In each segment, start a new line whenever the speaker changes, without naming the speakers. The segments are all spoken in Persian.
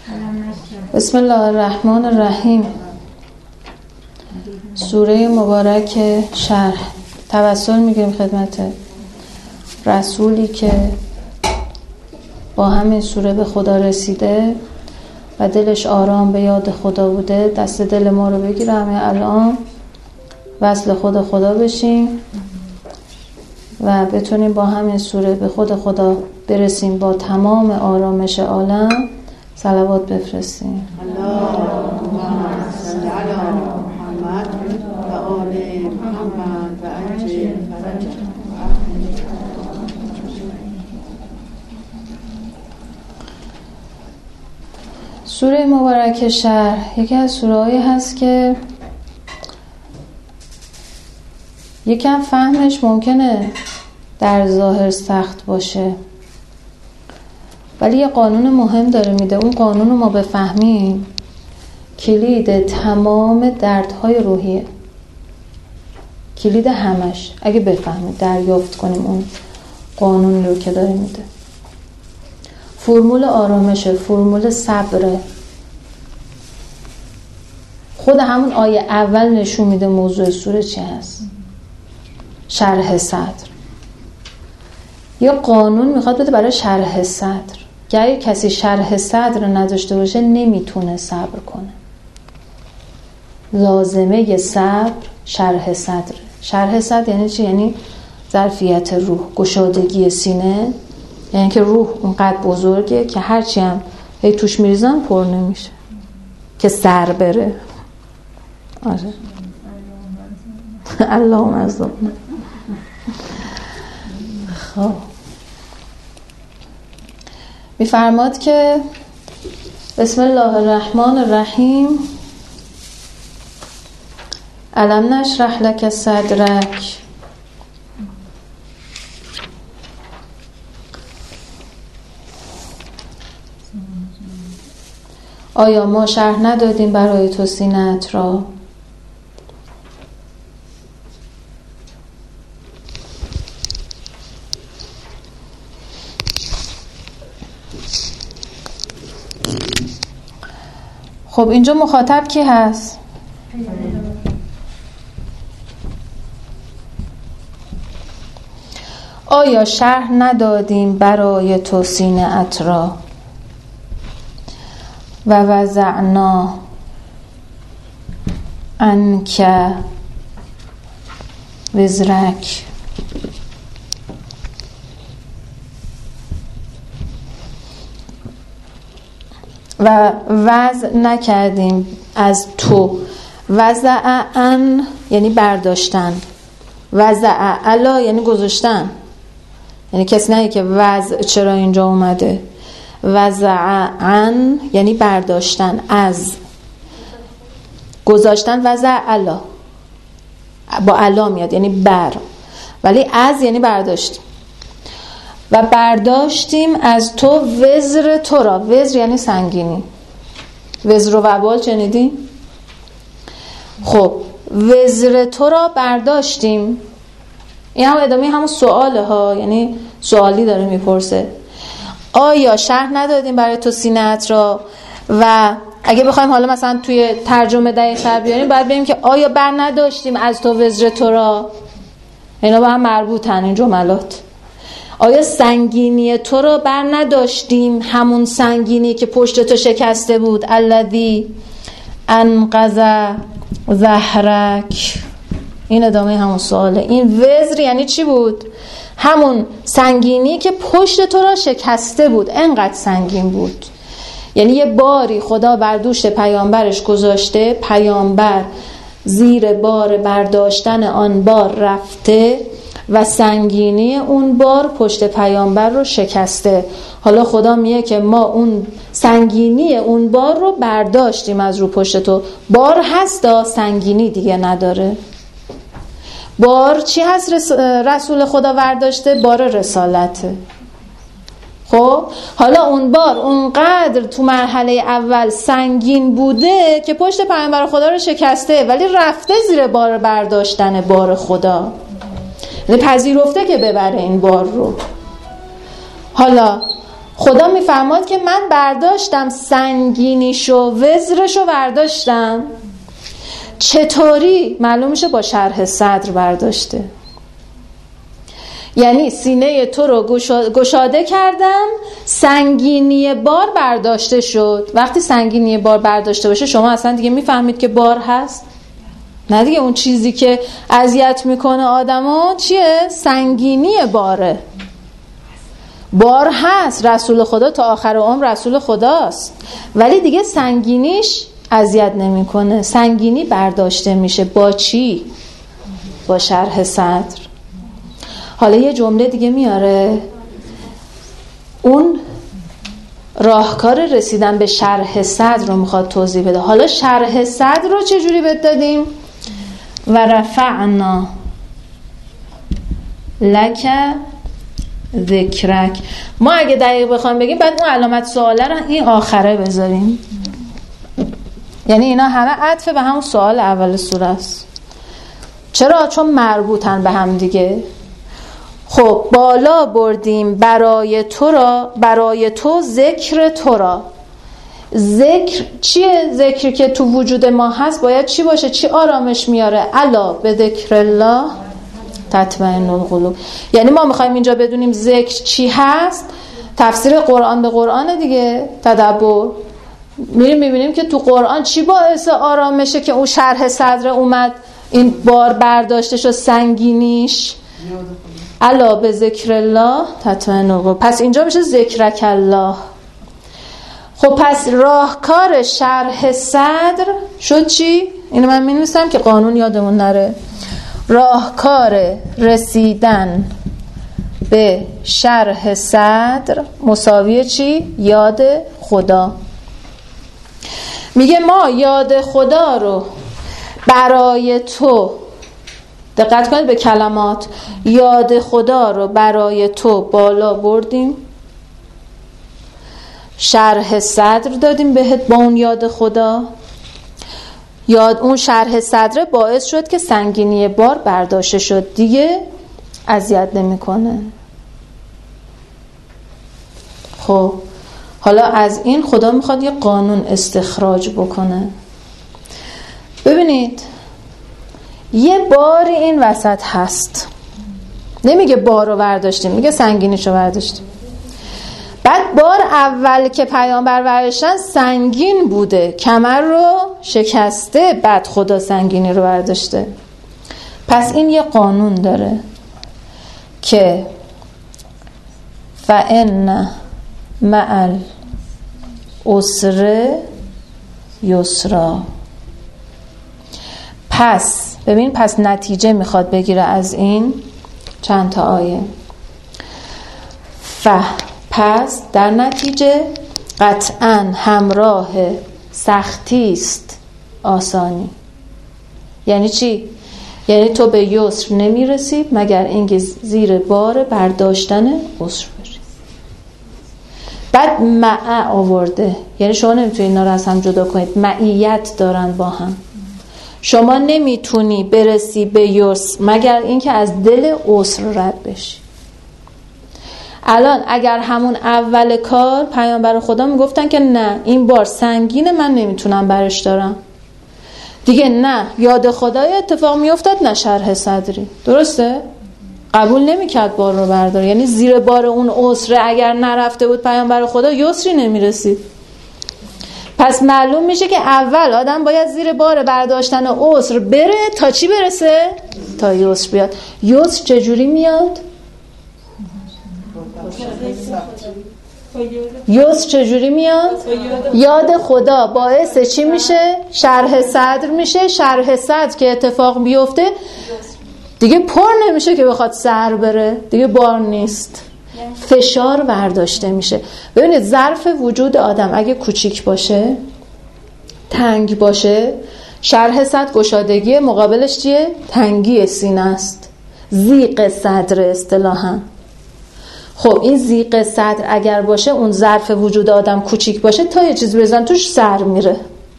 بسم الله الرحمن الرحیم. سوره مبارک شرح. توسل میگیریم خدمت رسولی که با همین سوره به خدا رسیده و دلش آرام به یاد خدا بوده. دست دل ما رو بگیره، همه الان وصل خدا بشیم و بتونیم با همین سوره به خدا برسیم، با تمام آرامش عالم صلوات بفرستیم.
اللهم صل علی محمد و آل محمد و عجل فرجهم.
سوره مبارک شرح یکی از سوره‌هایی هست که یکم فهمش ممکنه در ظاهر سخت باشه، ولی یه قانون مهم داره میده. اون قانون رو ما بفهمیم کلید تمام دردهای روحیه، کلید همش. اگه بفهمیم، دریافت کنیم اون قانون رو که داره میده، فرمول آرامشه، فرمول صبره. خود همون آیه اول نشون میده موضوع سوره چی هست. شرح صدر یه قانون میخواد بده برای شرح صدر. اگه کسی شرح صدر نداشته باشه نمیتونه صبر کنه. لازمه صبر شرح صدر. شرح صدر یعنی چی؟ یعنی ظرفیت روح، گشادگی سینه. یعنی که روح اونقدر بزرگه که هرچی هم هی توش میریزن پر نمیشه، که سر بره. آره اللهم عزم. خب میفرماد که بسم الله الرحمن الرحیم. الم نشرح لک صدرک. آیا ما شرح ندادیم برای تو سینه‌ات را؟ خب اینجا مخاطب کی هست؟ آیا شرح ندادیم برای تو سینه‌ات را؟ و وضعنا عنک وزرک. و وضع نکردیم از تو. وضع ان یعنی برداشتن، وضع علا یعنی گذاشتن. یعنی کسی نگه که وضع چرا اینجا اومده. وضع ان یعنی برداشتن، از گذاشتن. وضع علا با علا میاد یعنی بر، ولی از یعنی برداشت. و برداشتیم از تو وزر تو را. وزر یعنی سنگینی. وزر و وبال شنیدین؟ خب وزر تو را برداشتیم. این هم ادامه همون سواله ها، یعنی سوالی داره میپرسه. آیا شرح ندادیم برای تو سینه‌ات را؟ و اگه بخوایم حالا مثلا توی ترجمه دقیق‌تر بیاریم باید بگیم که آیا بر نداشتیم از تو وزر تو را؟ اینا با هم مربوطن این جملات. آیا سنگینی تو را بر نداشتیم، همون سنگینی که پشت تو شکسته بود. الذی انقض ظهرک. این ادامه همون سواله. این وزر یعنی چی بود؟ همون سنگینی که پشت تو را شکسته بود. انقدر سنگین بود، یعنی یه باری خدا بر دوش پیامبرش گذاشته، پیامبر زیر بار برداشتن آن بار رفته و سنگینی اون بار پشت پیامبر رو شکسته. حالا خدا میگه که ما اون سنگینی اون بار رو برداشتیم از رو پشت تو. بار هستا، سنگینی دیگه نداره. بار چی هست رسول خدا برداشته؟ بار رسالته. خب حالا اون بار اونقدر تو مرحله اول سنگین بوده که پشت پیامبر خدا رو شکسته، ولی رفته زیر بار برداشتن بار خدا، یعنی پذیرفته که ببره این بار رو. حالا خدا میفرماد که من برداشتم سنگینیشو، وزرشو برداشتم. چطوری؟ معلوم میشه با شرح صدر برداشته. یعنی سینه تو رو گشاده کردم، سنگینی بار برداشته شد. وقتی سنگینی بار برداشته باشه شما اصلا دیگه میفهمید که بار هست؟ نه دیگه. اون چیزی که اذیت میکنه آدمو چیه؟ سنگینی باره. بار هست، رسول خدا تا آخر عمر رسول خداست، ولی دیگه سنگینیش اذیت نمیکنه. سنگینی برداشته میشه با چی؟ با شرح صدر. حالا یه جمله دیگه میاره، اون راهکار رسیدن به شرح صدر رو میخواد توضیح بده. حالا شرح صدر رو چجوری بهت دادیم؟ و رفعنا لک ذکرک. ما اگه دقیق بخوام بگیم بعد اون علامت سواله رو این آخره بذاریم. یعنی اینا همه عطف به همون سوال اول سوره است. چرا؟ چون مربوطن به هم دیگه. خب بالا بردیم برای تو را، برای تو ذکر تو را. ذکر چیه؟ ذکر که تو وجود ما هست باید چی باشه؟ چی آرامش میاره؟ الا به ذکر الله تطمئن القلوب. یعنی ما میخوایم اینجا بدونیم ذکر چی هست. تفسیر قرآن به قرآن دیگه، تدبر. میریم میبینیم که تو قرآن چی باعث آرامشه که اون شرح صدر اومد، این بار برداشته شد، سنگینیش. الا به ذکر الله تطمئن القلوب. پس اینجا میشه ذکرک الله. خب پس راهکار شرح صدر شد چی؟ اینو من می‌نویسم که قانون یادمون نره. راهکار رسیدن به شرح صدر مساوی چی؟ یاد خدا. میگه ما یاد خدا رو برای تو، دقت کنید به کلمات، یاد خدا رو برای تو بالا بردیم، شرح صدر دادیم بهت با اون یاد خدا. اون شرح صدر باعث شد که سنگینی بار برداشته شد، دیگه اذیت نمیکنه. خب حالا از این خدا میخواد یه قانون استخراج بکنه. ببینید یه باری این وسط هست، نمیگه بار رو برداشتیم، میگه سنگینیش رو برداشتیم. بعد بار اول که پیامبر برداشتن سنگین بوده، کمر رو شکسته، بعد خدا سنگینی رو برداشته. پس این یه قانون داره که فإن مع العسر یسرا. پس ببین، پس نتیجه میخواد بگیره از این چند تا آیه. پس در نتیجه قطعاً همراه سختی است آسانی. یعنی چی؟ یعنی تو به یسر نمیرسی مگر اینکه زیر بار برداشتن عسر بری. بعد مع آورده، یعنی شما نمیتونی اینا رو از هم جدا کنید، معیت دارن با هم. شما نمیتونی برسی به یسر مگر اینکه از دل عسر رد بشی. الان اگر همون اول کار پیامبر خدا میگفتن که نه این بار سنگینه من نمیتونم برش دارم، دیگه نه یاد خدای اتفاق میافتاد نه شرح صدری. درسته؟ قبول نمیکرد بار رو برداره. یعنی زیر بار اون عسر اگر نرفته بود پیامبر خدا یسری نمیرسید. پس معلوم میشه که اول آدم باید زیر بار برداشتن عسر بره تا چی برسه؟ تا یسر بیاد. یسر چجوری میاد؟ یسر چجوری میاد؟ یاد خدا باعث چی میشه؟ شرح صدر میشه. شرح صدر که اتفاق بیفته دیگه پر نمیشه که بخواد سر بره، دیگه بار نیست، فشار برداشته میشه. ببینید ظرف وجود آدم اگه کوچیک باشه، تنگ باشه، شرح صدر گشادگی، مقابلش چیه؟ تنگی سینه است، ضیق صدر اصطلاحاً. خب این ضیق صدر اگر باشه، اون ظرف وجود آدم کوچیک باشه، تا یه چیز بزن توش سر میره.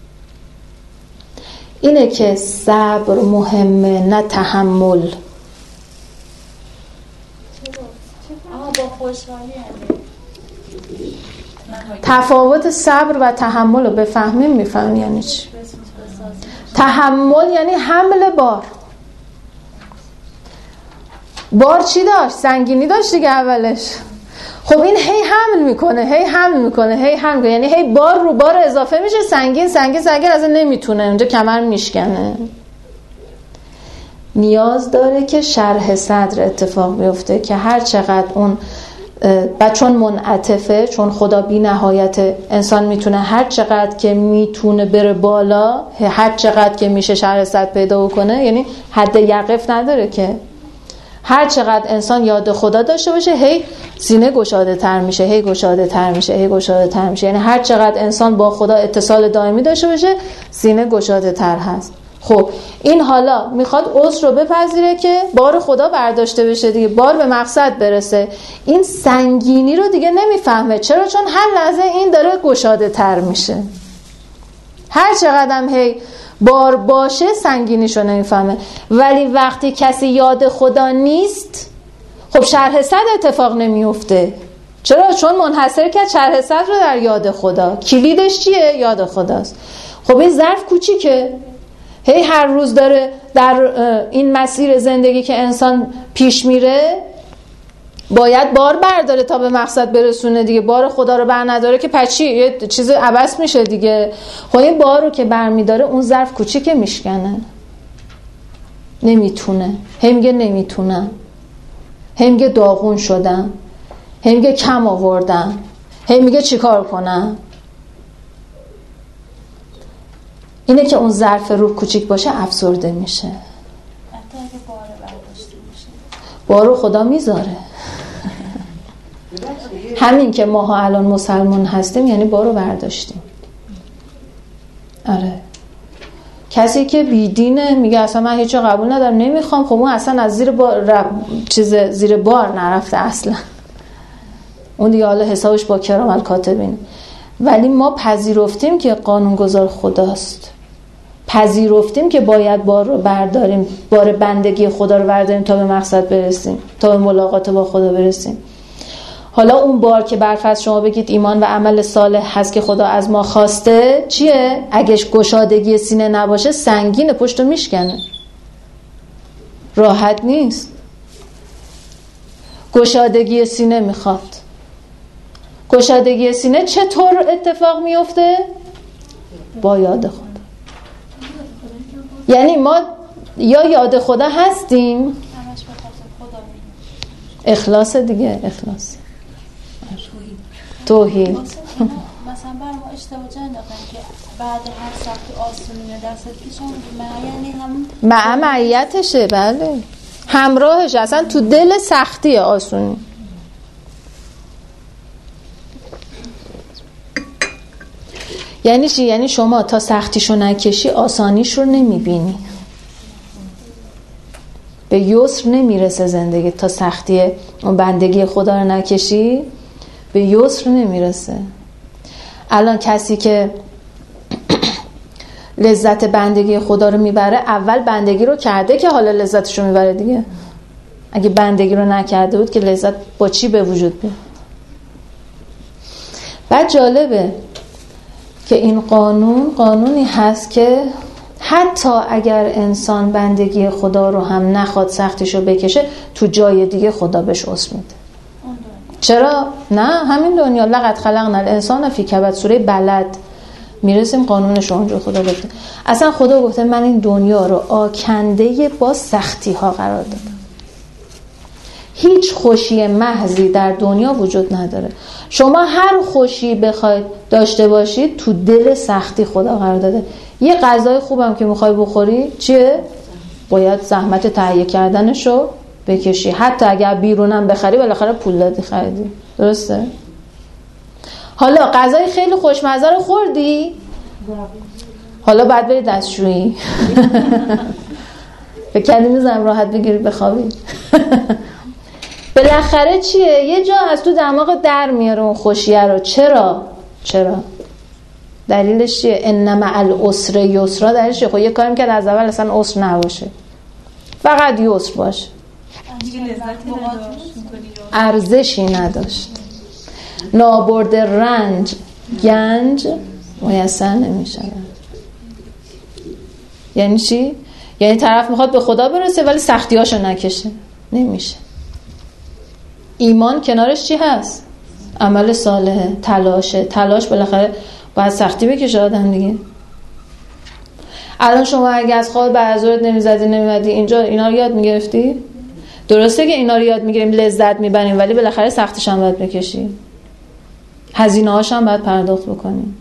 اینه که صبر مهمه نه تحمل.
اما با خوشحالی
تفاوت صبر و تحمل رو بفهمیم میفهمیم یعنی چی. تحمل یعنی حمل بار. بار چی داشت؟ سنگینی داشت دیگه اولش. خب این هی حمل میکنه یعنی هی بار رو بار اضافه میشه، سنگین از این نمیتونه، اونجا کمر میشکنه. نیاز داره که شرح صدر اتفاق بیفته که هر چقدر اون چون منعطفه، چون خدا بی نهایت، انسان میتونه هر چقدر که میتونه بره بالا، هر چقدر که میشه شرح صدر پیدا کنه، یعنی حد یقف نداره که هر چقدر انسان یاد خدا داشته باشه هی سینه گشاده تر میشه، یعنی هر چقدر انسان با خدا اتصال دائمی داشته باشه سینه گشاده تر هست. خب این حالا میخواد عذر رو بپذیره که بار خدا برداشته بشه دیگه، بار به مقصد برسه. این سنگینی رو دیگه نمیفهمه. چرا؟ چون هر لحظه این داره گشاده تر میشه. هر چقدر هی بار باشه سنگینیشو نمیفهمه. ولی وقتی کسی یاد خدا نیست، خب شرح صدر اتفاق نمیفته. چرا؟ چون منحصر کرد شرح صدر رو در یاد خدا. کلیدش چیه؟ یاد خداست. خب این ظرف کوچیکه، هی هر روز داره در این مسیر زندگی که انسان پیش میره باید بار برداره تا به مقصد برسونه دیگه. بار خدا رو بر نداره که پچی یه چیز عبث میشه دیگه. خب این بار رو که بر میداره اون ظرف کوچیکه میشکنه، نمیتونه، هی میگه نمیتونم، هی میگه داغون شدم، هی میگه کم آوردم، هی میگه چیکار کنم. اینه که اون ظرف روح کوچیک باشه افسرده میشه.
حتی اگه بار برداشته میشه
بارو خدا میذاره. همین که ماها الان مسلمان هستیم یعنی بارو برداشتیم. آره. کسی که بیدینه میگه اصلا من هیچ قبول ندارم نمیخوام، خب اون اصلا از زیر بار نرفته اصلا. اون دیگه حالا حسابش با کرام الکاتبین. ولی ما پذیرفتیم که قانونگذار خداست، پذیرفتیم که باید بار رو برداریم، بار بندگی خدا رو برداریم تا به مقصد برسیم، تا به ملاقات با خدا برسیم. حالا اون بار که برفرض شما بگید ایمان و عمل صالح هست که خدا از ما خواسته، چیه؟ اگه گشادگی سینه نباشه سنگینه، پشتو میشکنه، راحت نیست. گشادگی سینه میخواد. گشادگی سینه چطور اتفاق میفته؟ با یاد خدا. یعنی ما یا یاد خدا هستیم، اخلاص دیگه، اخلاص، توحید.
مثلا بر ما اشتباه جا انداختن که بعد هر سختی آسونی دست پیشم یعنی هم
معیتشه. بله همراهش، اصلا تو دل سختی آسونی. یعنی چی؟ یعنی شما تا سختیشو نکشی آسانیش رو نمیبینی. به یسر نمیرسه زندگی تا سختی اون بندگی خدا رو نکشی، به یسر نمیرسه. الان کسی که لذت بندگی خدا رو میبره اول بندگی رو کرده که حالا لذتش رو میبره دیگه. اگه بندگی رو نکرده بود که لذت با چی به وجود بیاد؟ بعد جالبه که این قانونی هست که حتی اگر انسان بندگی خدا رو هم نخواد سختیشو بکشه، تو جای دیگه خدا بهش عذر میده. چرا؟ نه همین دنیا. لقد خلقنا الانسان فی کبد، سوره بلد میرسیم قانونش رو اونجا خدا گفته. اصلا خدا گفته من این دنیا رو آکنده با سختی ها قرار دادم. هیچ خوشی محضی در دنیا وجود نداره. شما هر خوشی بخواید داشته باشید تو دل سختی خدا قرار داده. یه غذای خوبم که میخوای بخوری چیه؟ باید زحمت تهیه کردنشو بکشی. حتی اگر بیرونم بخری بالاخره پول دادی خریدی. درسته؟ حالا غذای خیلی خوشمزه رو خوردی؟ حالا بعد بری دستشویی. فکر می‌ذارم راحت بگیری بخوابی. بالاخره چیه؟ یه جا از تو دماغ در میاره اون خوشیه رو. چرا؟ دلیلش چیه؟ ان مع العسر یسرا. دلیلش چیه؟ خب یه کاری می‌کرد از اول اصلا عسر نباشه، فقط یسر باشه. ارزشی نداشت. نابرد رنج گنج میسر نمیشود. یعنی چی؟ یعنی طرف میخواد به خدا برسه ولی سختیاشو نکشه، نمیشه. ایمان کنارش چی هست؟ عمل صالحه، تلاش بالاخره باید سختی بکشه آدم دیگه. الان شما اگه از خواب بعد از ظهر نمیزدی نمیمدی اینجا اینا رو یاد میگرفتی؟ درسته که اینا رو یاد میگیریم لذت میبریم ولی بالاخره سختش هم باید بکشیم، هزینه هاش هم باید پرداخت بکنیم.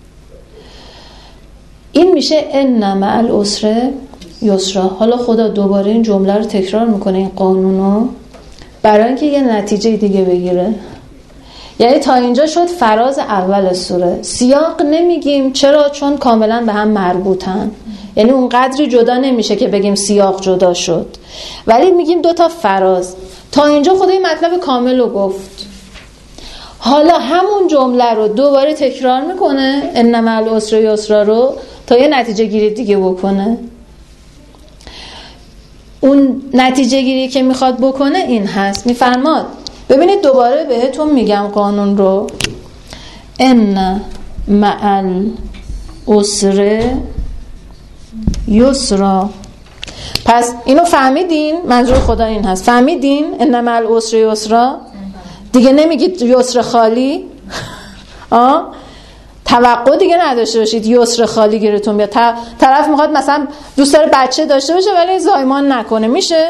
این میشه ان مع العسر یسرا. حالا خدا دوباره این جمله رو تکرار میکنه، این قانونو، برای اینکه یه نتیجه دیگه بگیره. یعنی تا اینجا شد فراز اول سوره. سیاق نمیگیم، چرا؟ چون کاملا به هم مربوطن. یعنی اون قدری جدا نمیشه که بگیم سیاق جدا شد، ولی میگیم دوتا فراز. تا اینجا خدا این مطلب کامل رو گفت، حالا همون جمله رو دوباره تکرار میکنه ان مع العسر یسرا رو تا یه نتیجه گیری دیگه بکنه. اون نتیجه گیری که میخواد بکنه این هست، میفرماد ببینید دوباره بهتون میگم قانون رو، ان مع العسر یسرا. پس اینو فهمیدین؟ منظور خدا این هست، فهمیدین ان مع العسر یسرا؟ دیگه نمیگید یسر خالی. توقع دیگه نداشته باشید یسر خالی گیرتون بیاد. طرف میخواد مثلا دوست داره بچه داشته باشه ولی زایمان نکنه، میشه؟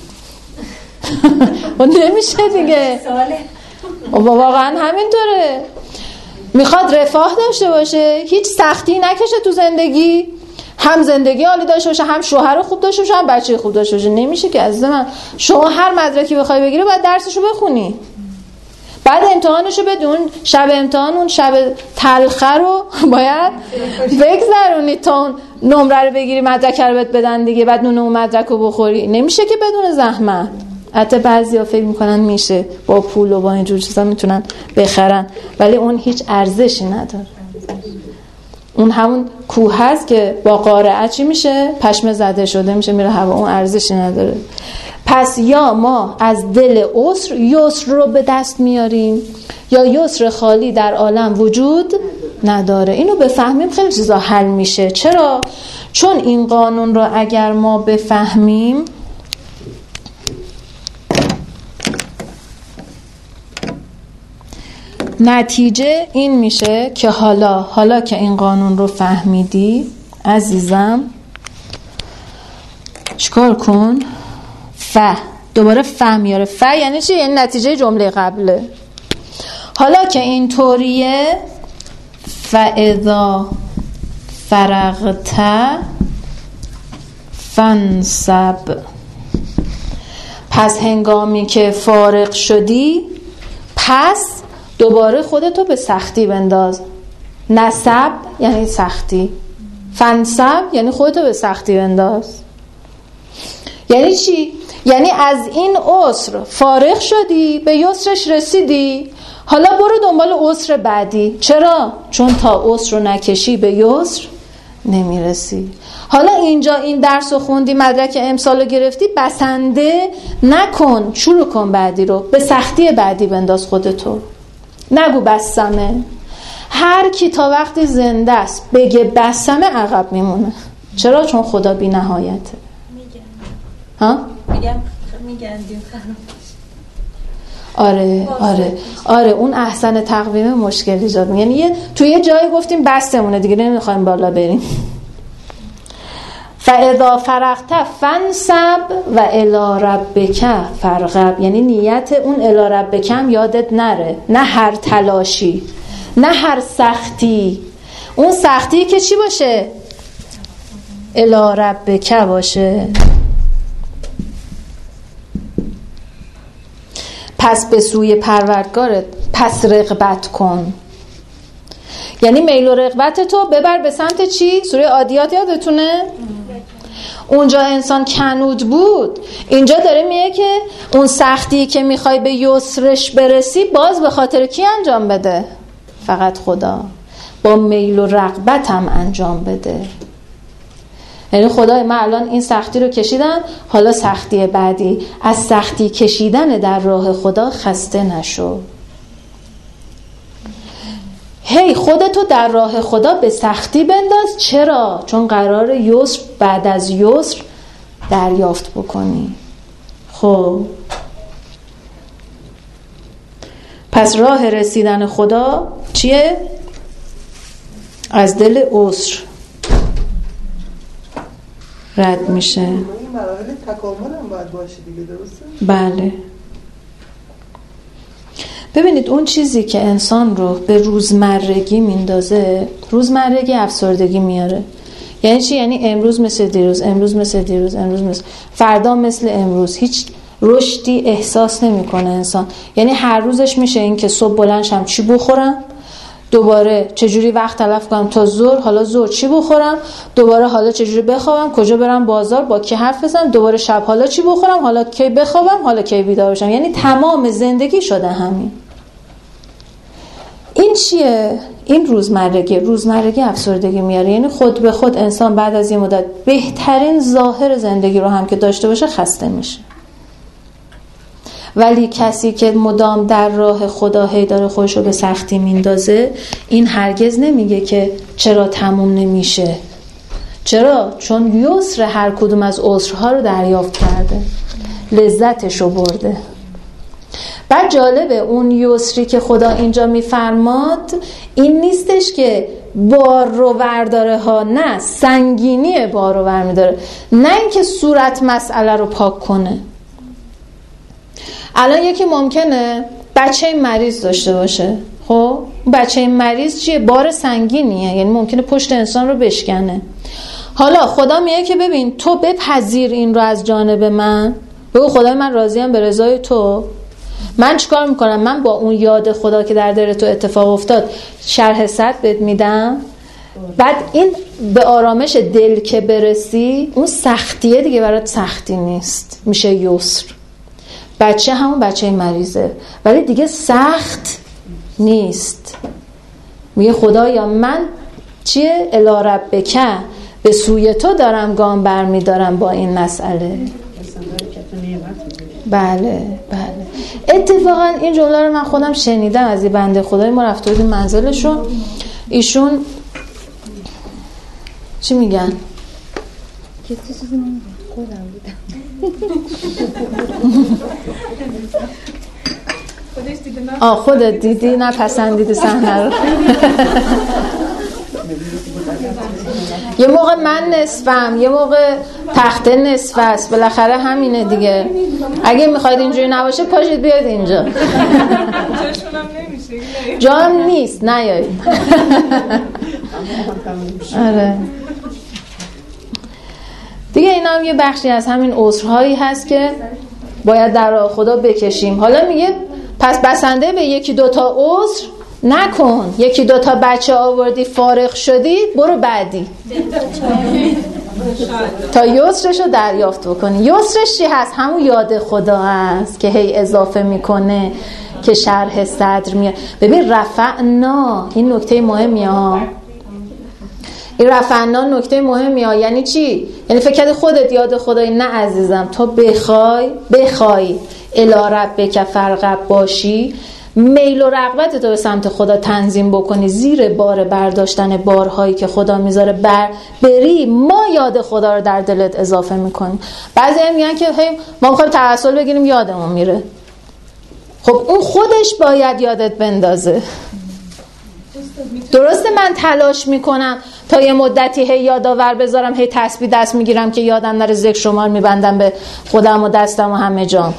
نمیشه دیگه. واقعا همینطوره. میخواد رفاه داشته باشه، هیچ سختی نکشه تو زندگی، هم زندگی عالی داشته باشه، هم شوهر خوب داشته باشه، هم بچه خوب داشته باشه. نمیشه که عزیز من. شما هر مدرکی بخوای بگیری باید درسشو بخونی، بعد امتحانشو بدون، شب امتحان اون شب تلخه رو باید بگذرونی تا اون نمره رو بگیری، مدرک رو بهت بدن دیگه، بعد نون اون مدرک رو بخوری. نمیشه که بدون زحمت. حتی بعضیا فکر میکنن میشه با پول و با اینجور چیزا میتونن بخرن، ولی اون هیچ ارزشی نداره. اون همون کوه هست که با قارعه چی میشه؟ پشم زده شده میشه، میره هوا. اون ارزشی نداره. پس یا ما از دل عسر یسر رو به دست میاریم یا یسر خالی در عالم وجود نداره. اینو بفهمیم خیلی چیزا حل میشه. چرا؟ چون این قانون رو اگر ما بفهمیم نتیجه این میشه که حالا که این قانون رو فهمیدی عزیزم، چیکار کن؟ دوباره میاره. یعنی چی؟ یعنی نتیجه جمله قبله. حالا که این طوریه، فاذا فرغت فانصب، پس هنگامی که فارغ شدی پس دوباره خودتو به سختی بنداز. نصب یعنی سختی، فانصب یعنی خودتو به سختی بنداز. یعنی چی؟ یعنی از این عسر فارغ شدی، به یسرش رسیدی، حالا برو دنبال عسر بعدی. چرا؟ چون تا عسر رو نکشی به یسر نمیرسی. حالا اینجا این درس رو خوندی، مدرک امسال رو گرفتی، بسنده نکن، شروع کن بعدی رو، به سختی بعدی بنداز خودتو. نگو بسمه. هر کی تا وقتی زنده است بگه بسمه عقب میمونه. چرا؟ چون خدا بی نهایته.
میگن
آره اون احسن تقویم مشکل ایجاد میکنه. یعنی توی یه جایی گفتیم بسمونه دیگه، نمیخوایم بالا بریم. فاذا فرغت فانصب و الی ربک فرغب، یعنی نیت اون الی ربک هم یادت نره. نه هر تلاشی، نه هر سختی. اون سختی که چی باشه؟ الی ربک باشه. پس به سوی پروردگارت پس رغبت کن. یعنی میل و رغبت تو ببر به سمت چی؟ سوره عادیات یادتونه؟ اونجا انسان کنود بود، اینجا داره میگه که اون سختی که میخوای به یسرش برسی باز به خاطر کی انجام بده؟ فقط خدا. با میل و رغبت هم انجام بده. یعنی خدای من الان این سختی رو کشیدم، حالا سختی بعدی. از سختی کشیدن در راه خدا خسته نشو. هی خودتو در راه خدا به سختی بنداز. چرا؟ چون قرار یسر بعد از یسر دریافت بکنی. خب پس راه رسیدن خدا چیه؟ از دل عسر رد میشه.
این مراحل تکامل هم باید باشه دیگه، درسته؟
بله. ببینید اون چیزی که انسان رو به روزمرگی میندازه، روزمرگی افسردگی میاره. یعنی چی؟ یعنی امروز مثل دیروز، امروز مثل دیروز، امروز مثل فردا مثل امروز. هیچ رشدی احساس نمیکنه انسان. یعنی هر روزش میشه این که صبح بلند شم چی بخورم، دوباره چجوری وقت تلف کنم تا ظهر، حالا ظهر چی بخورم، دوباره حالا چجوری بخوابم، کجا برم بازار، با کی حرف بزنم، دوباره شب حالا چی بخورم، حالا کی بخوابم، حالا کی بیدار بشم. یعنی تمام زندگی شده همین. این چیه؟ این روزمرگی افسردگی میاره. یعنی خود به خود انسان بعد از یه مدت بهترین ظاهر زندگی رو هم که داشته باشه خسته میشه. ولی کسی که مدام در راه خدا هی داره خودش رو به سختی میندازه، این هرگز نمیگه که چرا تموم نمیشه. چرا؟ چون یسر هر کدوم از عسرها رو دریافت کرده، لذتش رو برده. بعد جالبه اون یسری که خدا اینجا میفرماد این نیستش که بار رو ورداره ها، نه، سنگینی بار رو ورمیداره، نه اینکه صورت مسئله رو پاک کنه. الان یکی ممکنه بچه مریض داشته باشه، خب بچه مریض چیه؟ بار سنگینیه، یعنی ممکنه پشت انسان رو بشکنه. حالا خدا میگه که ببین تو بپذیر این رو از جانب من، بگو خدای من راضیم به رضای تو. من چیکار میکنم؟ من با اون یاد خدا که در دل تو اتفاق افتاد شرح صدر بهت میدم. بعد این به آرامش دل که برسی، اون سختیه دیگه برات سختی نیست، میشه یسر. بچه همون بچه مریضه ولی دیگه سخت نیست. میگه خدایا من چیه؟ الی ربک، به سوی تو دارم گام برمیدارم با این مسئله. بله بله. اتفاقا این جمله رو من خودم شنیدم از این بنده خدای ما، رفته بودیم منزلشون، ایشون چی میگن؟
چیزی نمیگن، خودم بودم.
خودت دیدی؟ نپسندیدی صحنه رو؟ یه موقع من نصفم، یه موقع تخته نصف است، بالاخره همینه دیگه. اگه میخواید اینجوری نباشه پاشید بیاید اینجا. جام نیست، نیایید. آره دیگه اینا هم یه بخشی از همین عذرهایی هست که باید در راه خدا بکشیم. حالا میگه پس بسنده به یکی دوتا عذر نکن، یکی دوتا بچه آوردی فارغ شدی، برو بعدی تا یسرش رو دریافت بکنی. یسرش چی هست؟ همون یاد خدا هست که هی اضافه میکنه، که شرح صدر میاد. ببین رفعنا، این نکته مهمیه ها، این رفعنا نکته مهمیه ها. یعنی چی؟ یعنی فکر کردی خودت یاد خدایی؟ نه عزیزم، تو بخوای الی ربک فرغب باشی، میل و رغبت تو به سمت خدا تنظیم بکنی، زیر بار برداشتن بارهایی که خدا میذاره بری، ما یاد خدا رو در دلت اضافه میکنیم. بعضی هم میگن که هی ما میخوایم توسل بگیریم یادمون میره. خب اون خودش باید یادت بندازه. درسته من تلاش میکنم تا یه مدتی هی یادآور بذارم، هی تسبیح دست میگیرم که یادم نره، ذکر شمار میبندم به خودم و دستم و همه جام.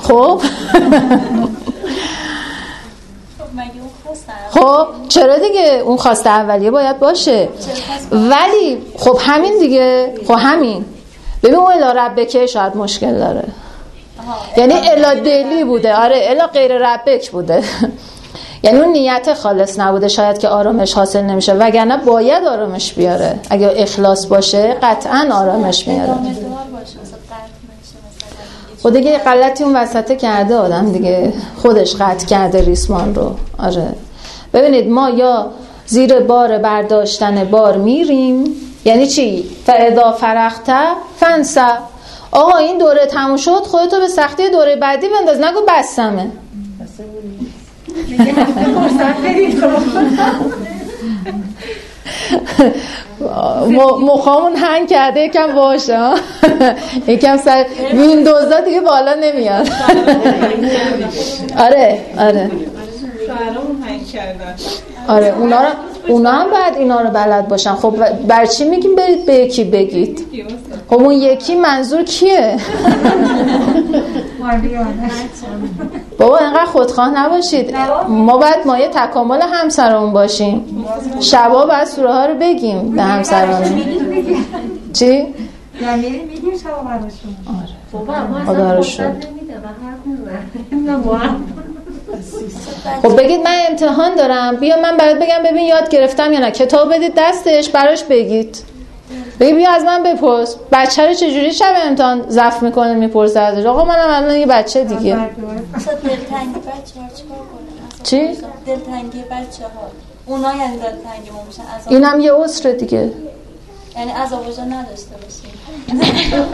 خب چرا دیگه؟ اون خواسته اولیه باید باشه. ولی خب همین دیگه، خب همین. ببین اون الی ربک شاید مشکل داره، یعنی الی دلی بوده، آره الی غیر ربک بوده. یعنی اون نیت خالص نبوده شاید که آرامش حاصل نمیشه، وگرنه باید آرامش بیاره. اگه اخلاص باشه قطعا آرامش میاره. خود دیگه غلطی اون وسطه کرده آدم دیگه، خودش قطع کرده ریسمان رو. آره ببینید ما یا زیر بار برداشتن بار میریم، یعنی چی؟ فاذا فرغت فانصب. آقا این دوره تموم شد، خودتو به سختی دوره بعدی بنداز، نگو بسمه. مخامون هنگ کرده یکم باشه یکم سر ویندوزا دیگه بالا نمیاد. آره آره اونا هم باید اینا رو بلد باشن. خب بر چی میگیم برید به یکی بگید؟ خب اون یکی منظور کیه؟ بابا اینقدر خودخواه نباشید. ما باید مایه تکامل همسرمون باشیم. شبا باید سوره ها رو بگیم به همسرمون. چی؟
یعنی میگیم شبا براشون.
آره خدا رو شکر. خب بگید من امتحان دارم، بیا من برات بگم ببین یاد گرفتم یا نه. کتاب بدید دستش براش بگید. بگید بیا از من بپرس بچه رو چجوری شب امتحان ضعف میکنه میپرسه ازش. آقا منم الان یه بچه دیگه.
مثلا دلتنگی بچه‌ها چیکار کنه؟
چی؟
دلتنگی بچه‌ها. اونا یعنی دلتنگی ما میشن.
اینم یه عذر دیگه.
یعنی عذاب وجدان نداشته باشیم.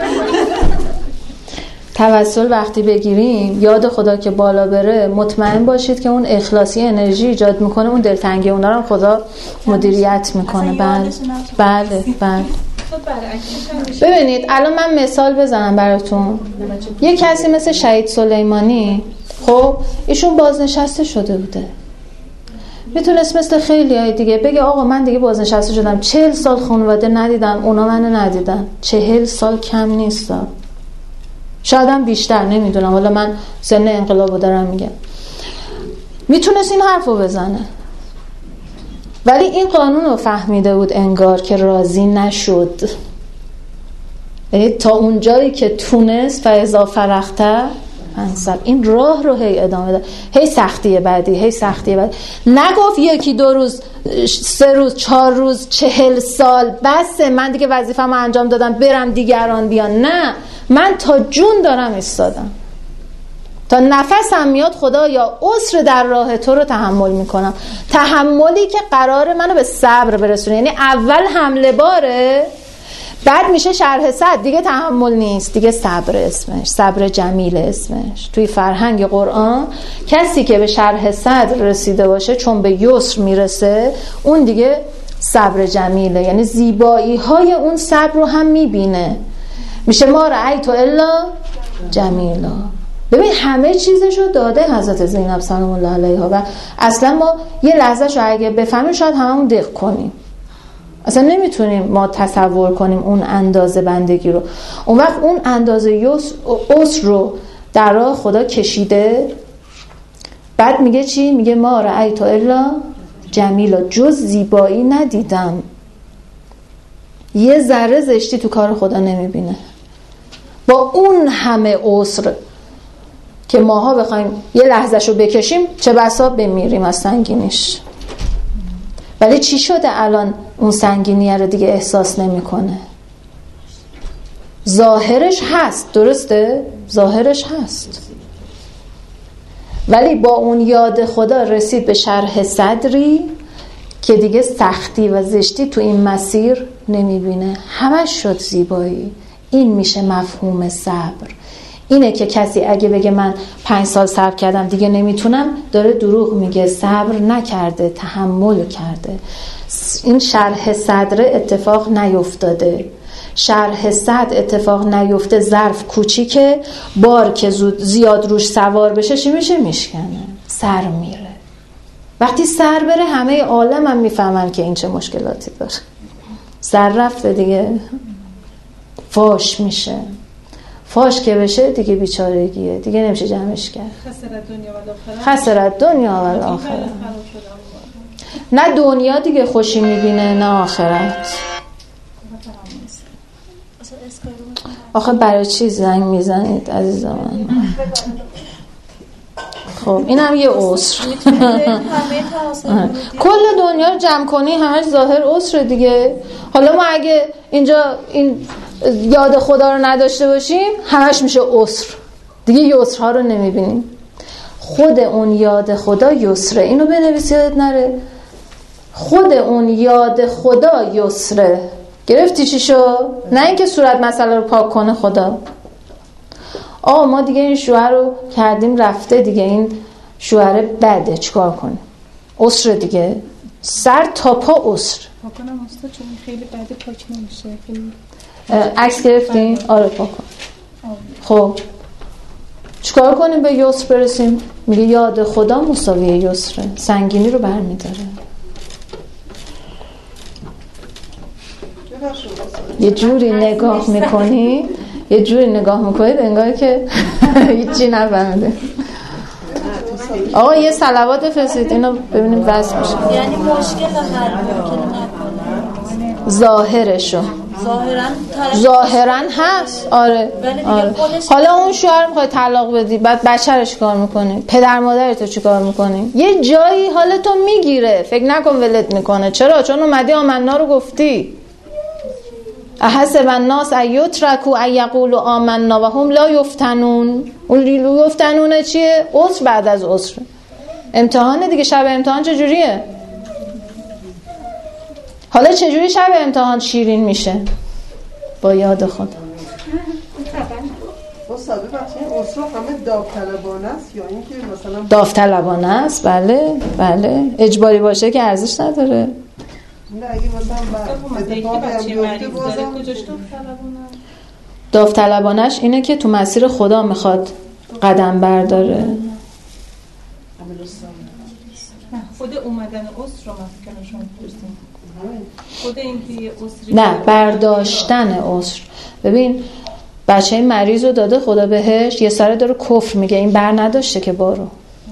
توسل وقتی بگیریم یاد خدا که بالا بره مطمئن باشید که اون اخلاصی انرژی ایجاد میکنه. اون دلتنگی اونا رو خدا مدیریت میکنه. بله. ببینید الان من مثال بزنم براتون. یه کسی مثل شهید سلیمانی، خب ایشون بازنشسته شده بوده، میتونست مثل خیلی های دیگه بگه آقا من دیگه بازنشسته شدم 40 سال خانواده ندیدم اونا منو ندیدن. 40 سال کم نیست، شاید هم بیشتر، نمیدونم، حالا من سن انقلابو دارم میگم. میتونست این حرفو بزنه ولی این قانون رو فهمیده بود انگار که راضی نشد. یعنی تا اون جایی که تونست فاذا فرغت فانصب، این راه رو هی ادامه داد. هی سختی بعدی. نگفت یکی 2 روز 3 روز 4 روز 40 سال بسه من دیگه وظیفه‌مو انجام دادم برم دیگران بیان. نه، من تا جون دارم ایستادم، تا نفسم میاد خدا یا عسر در راه تو رو تحمل میکنم. تحملی که قراره منو به صبر برسونه. یعنی اول حمله باره، بعد میشه شرح صدر، دیگه تحمل نیست، دیگه صبر اسمش، صبر جمیل اسمش. توی فرهنگ قرآن کسی که به شرح صدر رسیده باشه چون به یسر میرسه اون دیگه صبر جمیله. یعنی زیبایی های اون صبر رو هم میبینه. میشه ما رأیت الا جمیلا. ببین همه چیزشو داده حضرت زینب سلام الله علیها و اصلا ما یه لحظهشو اگه بفهمیم شاید هممون دق کنیم. اصلا نمیتونیم ما تصور کنیم اون اندازه بندگی رو. اون وقت اون اندازه عسر رو در راه خدا کشیده. بعد میگه چی؟ میگه ما رأیت الا جمیلا، جز زیبایی ندیدم. یه ذره زشتی تو کار خدا نمیبینه. با اون همه عسر که ماها بخوایم یه لحظهشو بکشیم چه بسا بمیریم از سنگینیش. ولی چی شده الان اون سنگینیه رو دیگه احساس نمیکنه؟ ظاهرش هست، درسته؟ ظاهرش هست، ولی با اون یاد خدا رسید به شرح صدری که دیگه سختی و زشتی تو این مسیر نمیبینه، همش شد زیبایی. این میشه مفهوم صبر. اینه که کسی اگه بگه من 5 سال صبر کردم دیگه نمیتونم، داره دروغ میگه. صبر نکرده، تحمل کرده. این شرح صدر اتفاق نیفتاده. شرح صدر اتفاق نیفته، ظرف کوچیکه، بار که زیاد روش سوار بشه چی میشه؟ میشکنه، سر میره. وقتی سر بره همه عالم هم میفهمن که این چه مشکلاتی داره. سر رفته دیگه، فاش میشه. فاش که بشه دیگه بیچارگیه، دیگه نمیشه جمعش کرد. خسرت دنیا و آخرت. نه دنیا دیگه خوشی میبینه نه آخرت. آخه برای چی زنگ میزنید عزیزم من؟ خب این هم یه عسر. کل دنیا رو جمع کنی همش ظاهر عسر دیگه. حالا ما اگه اینجا این یاد خدا رو نداشته باشیم همش میشه عسر دیگه. یسرها رو نمیبینیم. خود اون یاد خدا یسره. اینو بنویس یادت نره. خود اون یاد خدا یسره. گرفتی چی شو؟ نه اینکه صورت مسئله رو پاک کنه خدا. ما دیگه این شوهر رو کردیم رفته دیگه، این شوهر بده چیکار کنیم؟ عسر دیگه. سر تا پا عسر.
پاکنم استاد چون خیلی بعد پاک نمیشه.
عکس گرفتین؟ آره پاکن. خب چیکار کنیم به یسر برسیم؟ میگه یاد خدا مساوی یسره، سنگینی رو برمیداره. یه جوری نگاه میکنی، یه جوری نگاه میکنید انگار که هیچی نفهمیده. آقا یه صلوات بفرستید اینو ببینیم واسه میشه.
یعنی مشکل حل ممکنه نکنه.
ظاهرشو ظاهرا هست. آره حالا اون شوهر میخواد طلاق بدی، بعد بچه‌رش کار میکنی، پدر مادرتو چیکار میکنی؟ یه جایی حالتو میگیره، فکر نکن ولت میکنه. چرا؟ چون اومدی آمنا رو گفتی. احسب الناس ان یترکوا ان یقولوا آمنا و هم لا یفتنون. اون یفتنونه چیه؟ عسر بعد از عسر. امتحانه دیگه. شب امتحان چجوریه؟ حالا چجوری شب امتحان شیرین میشه؟ با یاد خدا.
مصابه بخشی عسر همه داوطلبانه است یا اینکه مثلا
داوطلبانه است؟ بله بله. اجباری باشه که ارزش نداره.
نه اگه مثلا اتفاقی هم بیفته بازم
داوطلبانش اینه که تو مسیر خدا میخواد قدم برداره.
خود اومدن عسر رو مثلا شما پرسیم. خود اینکه عسری
نه برداشتن عسر. ببین بچه مریض رو داده خدا بهش، یه سره داره کفر میگه این بر نداشته که بارو.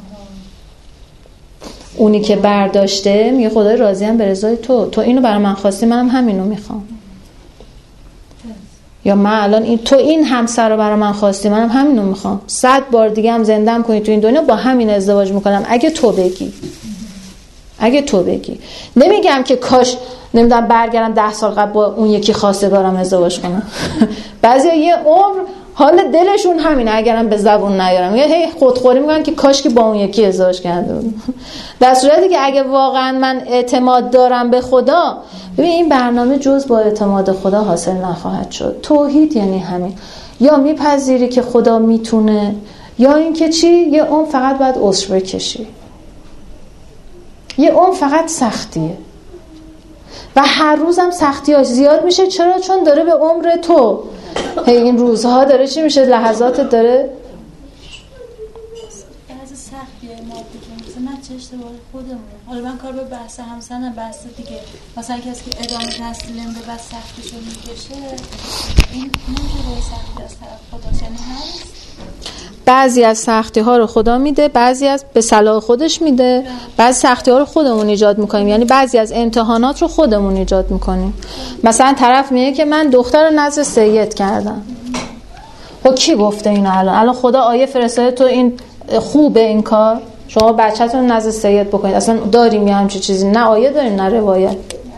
اونی که برداشته میگه خدای راضیم به رضای تو اینو برای من خواستی، منم همینو میخوام. یا من الان تو این همسر رو برای من خواستی، منم همینو میخوام. 100 بار دیگه هم زندم کنی تو این دنیا، با همین ازدواج میکنم اگه تو بگی. نمیگم که کاش نمیدونم برگردم 10 سال قبل با اون یکی خواستگارم ازدواج کنم. بعضیا یه عمر حال دلشون همینه، اگرم به زبون نیارم میگه هی خودخوری میگن که کاش که با اون یکی ازدواج کرده بود. در صورتی که اگه واقعا من اعتماد دارم به خدا، ببین این برنامه جز با اعتماد خدا حاصل نخواهد شد. توحید یعنی همین، یا میپذیری که خدا میتونه، یا اینکه چی؟ یه عمر فقط باید عسر بکشی، یه عمر فقط سختیه و هر روزم سختیاش زیاد میشه. چرا؟ چون داره به عمر تو این روزها داره چی میشه؟ لحظات داره
بعضی سختیه مادی که مثلا چه اشتباه خودمونه. حالا من کار به بحث همسنم بحث دیگه، مثلا کسی که ادامه تحصیل نمیده بعد سختیشو میکشه، این نمیشه به سختی از طرف خداست. یعنی هست
بعضی از سختی ها رو خدا میده، بعضی از به صلاح خودش میده، بعضی سختی ها رو خودمون ایجاد میکنیم. یعنی بعضی از امتحانات رو خودمون ایجاد میکنیم. مثلا طرف میگه که من دختر رو نزد سید کردم. خب کی گفته اینو؟ الان خدا آیه فرستاده تو این خوبه این کار؟ شما بچه‌تون رو نزد سید بکنید. اصلا داریم یه همچین چیزی؟ نه آیه داریم نه روایت.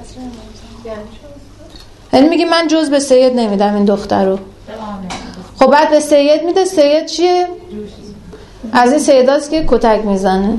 یعنی میگی من جز به سید نمیدم این دختر رو. خب بعد به سید میده. سید چیه؟ از این سیداست که کتک میزنه.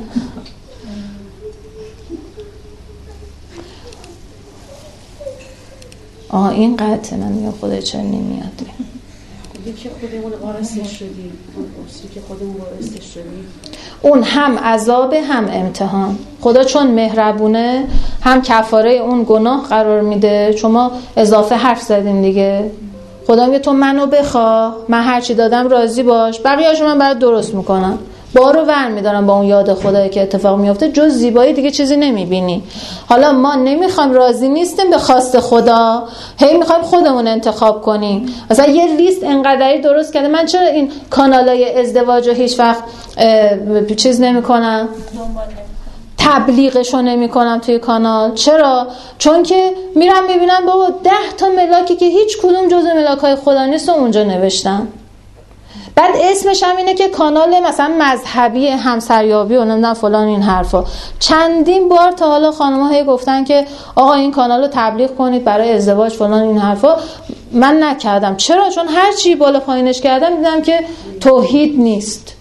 این قطعه. من میگم خدا چرا نمیاد؟
که خودمون وارثش شدیم، که خودمون وارثش شدیم،
اون هم عذاب هم امتحان. خدا چون مهربونه هم کفاره اون گناه قرار میده. شما اضافه حرف زدین دیگه. خدا میگه تو منو بخواه، من هرچی دادم راضی باش، بقیه‌اشو من برات درست میکنم. بارو ور میدارم با اون یاد خدایی که اتفاق میفته. جز زیبایی دیگه چیزی نمیبینی. حالا ما نمیخوایم، راضی نیستیم به خواست خدا، هی میخوایم خودمون انتخاب کنیم. مثلا یه لیست انقدری درست کرده. من چرا این کانالای ازدواج رو هیچ وقت چیز نمیکنم، تبلیغشو نمی کنم توی کانال؟ چرا؟ چون که میرم میبینم بابا 10 تا ملاکی که هیچ کدوم جزء ملاکای خدا نیست و اونجا نوشتن. بعد اسمش هم اینه که کانال مثلا مذهبی همسریابی و نمیدونم فلان این حرفا. چندین بار تا حالا خانم‌ها هی گفتن که آقا این کانالو تبلیغ کنید برای ازدواج فلان این حرفا. من نکردم. چرا؟ چون هر چی بالا پایینش کردم دیدم که توحید نیست.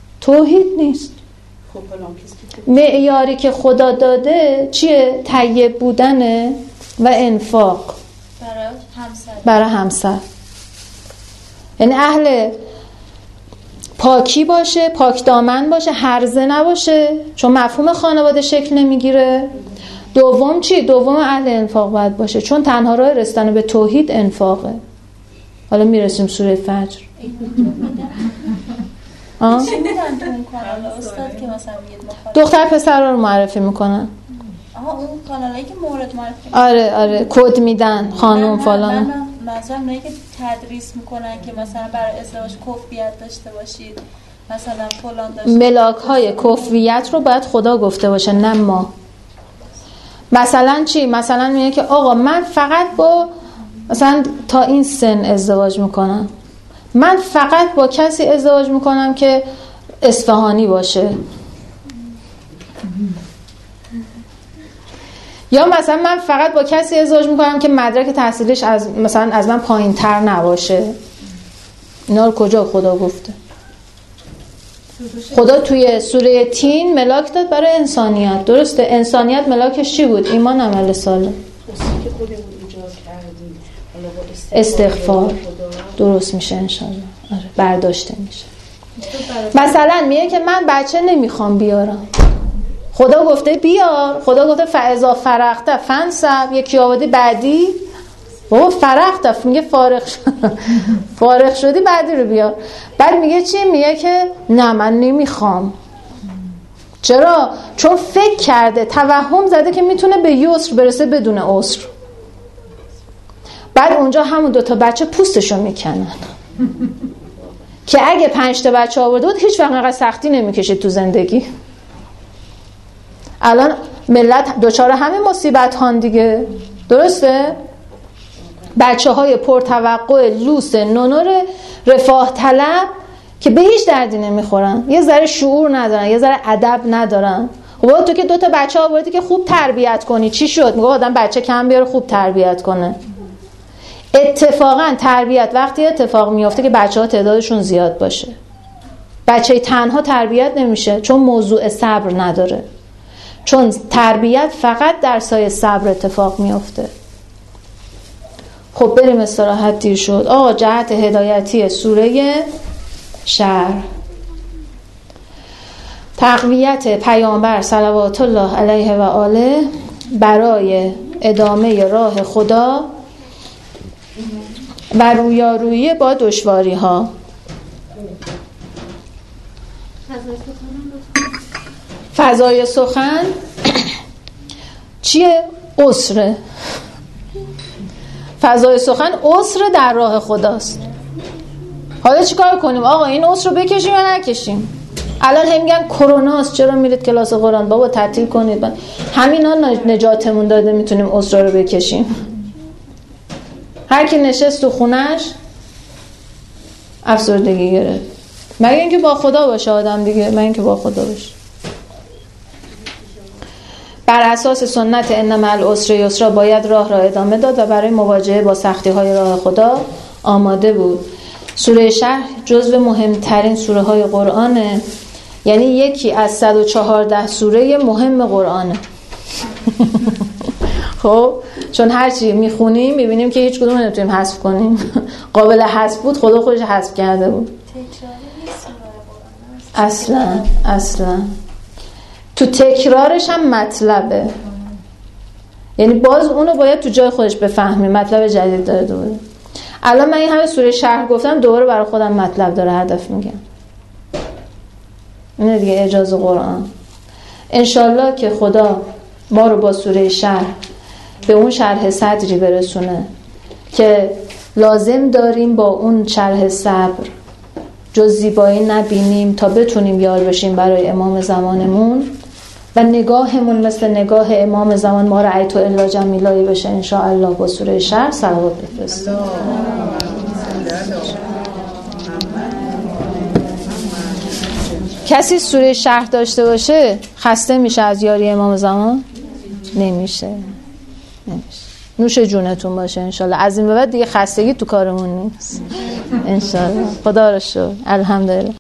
خب
معیاری که خدا داده چیه؟ طیب بودنه و انفاق برای همسر. یعنی اهل پاکی باشه، پاک دامن باشه، هرزه نباشه، چون مفهوم خانواده شکل نمیگیره. دوم چی؟ دوم اهل انفاق باید باشه، چون تنها راه رسیدن به توحید انفاقه. حالا میرسیم سوره فجر.
چی میدن تو اون کانال استاد که مثلا میگید
دختر پسر رو معرفی میکنن.
آها اون کانالایی که مورد معرفی.
آره کد میدن خانم فلان.
من مثلا اونایی که تدریس میکنن که مثلا برای ازدواج کفیت داشته باشید، مثلا فلان داشته.
ملاک های کفیت رو باید خدا گفته باشه نه ما. مثلا چی؟ مثلا میگه که آقا من فقط با مثلا تا این سن ازدواج میکنم، من فقط با کسی ازدواج میکنم که اصفهانی باشه، یا مثلا من فقط با کسی ازدواج میکنم که مدرک تحصیلش مثلا از من پایین تر نباشه. اینا رو کجا خدا گفته؟ خدا توی سوره تین ملاک داد برای انسانیت، درسته؟ انسانیت ملاکش چی بود؟ ایمان، عمل صالح، استغفار. درست میشه انشالله. آره برداشته میشه. مثلا میگه که من بچه نمیخوام بیارم، خدا گفته بیار، خدا گفته فاذا فرغت فانصب. یکی آوردی بعدی بابا فرغت، میگه فارغ شدی بعدی رو بیار. بعد میگه چی؟ میگه که نه من نمیخوام. چرا؟ چون فکر کرده، توهم زده که میتونه به یسر برسه بدون عسر. بعد اونجا همون 2 تا بچه پوستشو میکنن که اگه 5 تا بچه آورده بود هیچ وقت اینقدر سختی نمیکشید تو زندگی. الان ملت دوچار همین مصیبت هان دیگه، درسته؟ بچه های پرتوقع لوس نونور رفاه طلب که به هیچ دردی نمیخورن، یه ذره شعور ندارن، یه ذره ادب ندارن. خب تو که 2 تا بچه آوردی که خوب تربیت کنی، چی شد؟ میگه آدم بچه کم بیاره خوب تربیت کنه. اتفاقا تربیت وقتی اتفاق میفته که بچه ها تعدادشون زیاد باشه. بچه تنها تربیت نمیشه چون موضوع صبر نداره، چون تربیت فقط در سایه صبر اتفاق میفته. خب بریم استراحت، دیر شد. آقا جهت هدایتی سوره شرح، تقویت پیامبر صلوات الله علیه و آله برای ادامه راه خدا و رویارویی با دشواری ها. فضای سخن چیه؟ عسره. فضای سخن عسر در راه خداست. حالا چیکار کنیم؟ آقا این عسر رو بکشیم یا نکشیم؟ الان هم میگن کروناست چرا میرید کلاس قرآن؟ بابا تعطیل کنید. همینا نجاتمون داده، میتونیم عسر رو بکشیم. هر کی نشست تو خونش افسردگی گرفت، مگه اینکه با خدا باشه آدم دیگه، مگه اینکه با خدا باشه. بر اساس سنت ان مع العسر یسرا باید راه را ادامه داد و برای مواجهه با سختی‌های راه خدا آماده بود. سوره شرح جزو مهمترین سوره های قرآنه، یعنی یکی از 114 سوره مهم قرآنه. خب چون هرچی میخونیم میبینیم که هیچ کدوم نمیتونیم حذف کنیم. قابل حذف بود خدا خودش حذف کرده بود. اصلا تو تکرارش هم مطلبه، یعنی باز اونو باید تو جای خودش بفهمی، مطلب جدید داره دوباره. الان من این همه سوره شرح گفتم، دوباره برای خودم مطلب داره، هدف میگم. اینه دیگه اعجاز قرآن. انشالله که خدا ما رو با سوره شرح به اون شرح صدری برسونه که لازم داریم با اون شرح صبر جز زیبایی نبینیم تا بتونیم یار بشیم برای امام زمانمون و نگاهمون مثل نگاه امام زمان ما رأیت الا جمیلایی بشه انشاءالله. با سوره شرح صلوات بفرستیم. کسی سوره شرح داشته باشه خسته میشه از یاری امام زمان؟ نمیشه. نوش جونتون باشه انشالله. از این به بعد دیگه خستگی تو کارمون نیست انشالله. خدا رو شکر. الحمدلله.